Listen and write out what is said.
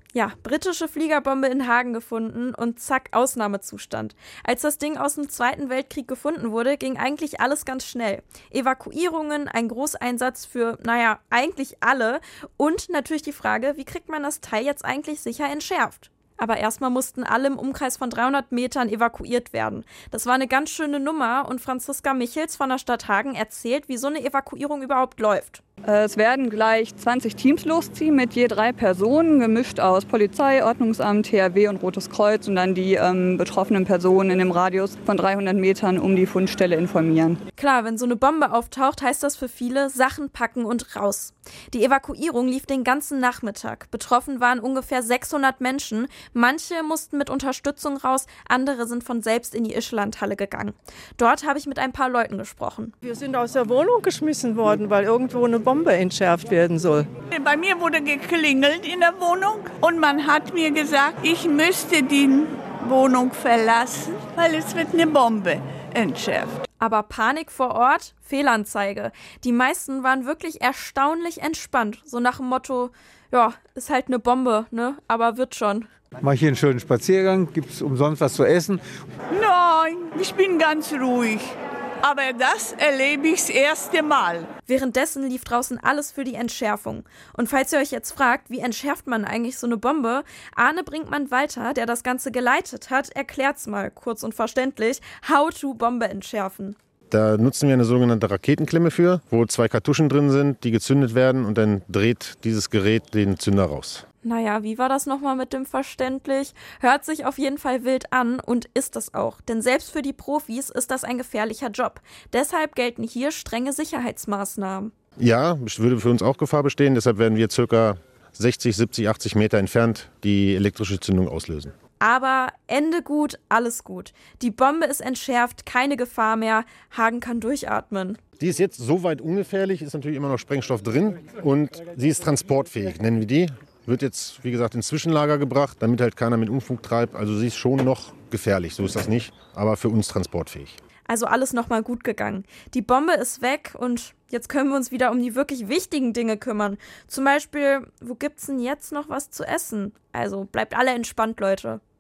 Ja, britische Fliegerbombe in Hagen gefunden und zack, Ausnahmezustand. Als das Ding aus dem Zweiten Weltkrieg gefunden wurde, ging eigentlich alles ganz schnell. Evakuierungen, ein Großeinsatz für, eigentlich alle und natürlich die Frage, wie kriegt man das Teil jetzt eigentlich sicher entschärft? Aber erstmal mussten alle im Umkreis von 300 Metern evakuiert werden. Das war eine ganz schöne Nummer und Franziska Michels von der Stadt Hagen erzählt, wie so eine Evakuierung überhaupt läuft. Es werden gleich 20 Teams losziehen mit je 3 Personen, gemischt aus Polizei, Ordnungsamt, THW und Rotes Kreuz und dann die betroffenen Personen in dem Radius von 300 Metern um die Fundstelle informieren. Klar, wenn so eine Bombe auftaucht, heißt das für viele Sachen packen und raus. Die Evakuierung lief den ganzen Nachmittag. Betroffen waren ungefähr 600 Menschen. Manche mussten mit Unterstützung raus, andere sind von selbst in die Ischlandhalle gegangen. Dort habe ich mit ein paar Leuten gesprochen. Wir sind aus der Wohnung geschmissen worden, weil irgendwo eine Bombe entschärft werden soll. Bei mir wurde geklingelt in der Wohnung und man hat mir gesagt, ich müsste die Wohnung verlassen, weil es wird eine Bombe entschärft. Aber Panik vor Ort, Fehlanzeige. Die meisten waren wirklich erstaunlich entspannt. So nach dem Motto, ja, ist halt eine Bombe, ne? Aber wird schon. Mach hier einen schönen Spaziergang, gibt's umsonst was zu essen? Nein, ich bin ganz ruhig. Aber das erlebe ich das erste Mal. Währenddessen lief draußen alles für die Entschärfung. Und falls ihr euch jetzt fragt, wie entschärft man eigentlich so eine Bombe, Arne Brinkmann-Walter, der das Ganze geleitet hat, erklärt's mal kurz und verständlich, how to Bombe entschärfen. Da nutzen wir eine sogenannte Raketenklemme für, wo 2 Kartuschen drin sind, die gezündet werden und dann dreht dieses Gerät den Zünder raus. Naja, wie war das nochmal mit dem verständlich? Hört sich auf jeden Fall wild an und ist es auch. Denn selbst für die Profis ist das ein gefährlicher Job. Deshalb gelten hier strenge Sicherheitsmaßnahmen. Ja, es würde für uns auch Gefahr bestehen. Deshalb werden wir ca. 60, 70, 80 Meter entfernt die elektrische Zündung auslösen. Aber Ende gut, alles gut. Die Bombe ist entschärft, keine Gefahr mehr. Hagen kann durchatmen. Die ist jetzt so weit ungefährlich, ist natürlich immer noch Sprengstoff drin und sie ist transportfähig, nennen wir die. Wird jetzt, wie gesagt, ins Zwischenlager gebracht, damit halt keiner mit Unfug treibt. Also sie ist schon noch gefährlich, so ist das nicht, aber für uns transportfähig. Also alles nochmal gut gegangen. Die Bombe ist weg und jetzt können wir uns wieder um die wirklich wichtigen Dinge kümmern. Zum Beispiel, wo gibt's denn jetzt noch was zu essen? Also bleibt alle entspannt, Leute.